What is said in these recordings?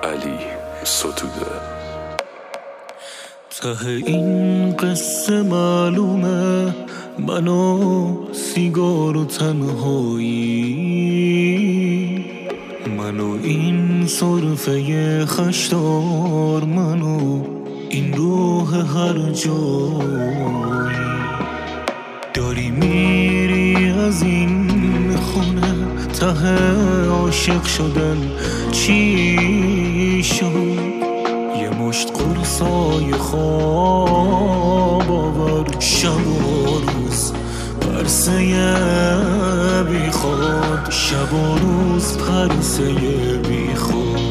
علی ستوده. ته این قصه معلومه، من و سیگار و تنهایی، من و این سرفه خشدار، من و این روح هر جایی. داری میری از این خونه، ته عاشق شدن چی شد؟ یه مشت قرصای خواب آور، شب و روز پرسه بی خواب، شب و روز پرسه بی خواب.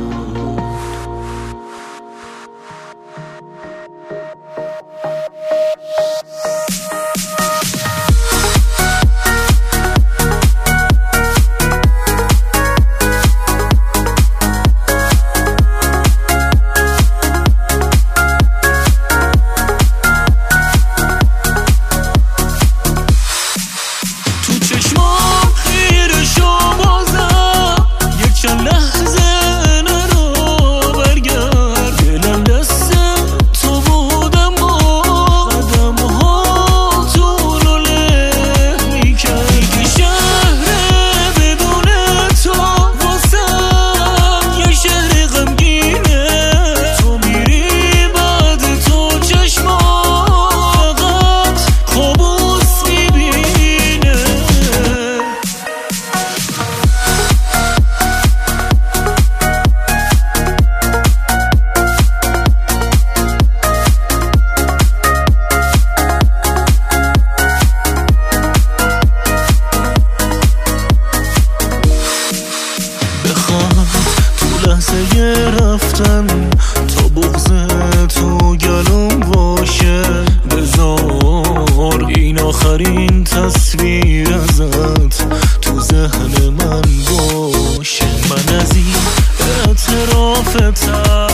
رفتن تا بغض تو گلوم باشه، بذار این آخرین تصویر ازت تو ذهن من باشه. من از این اعترافتم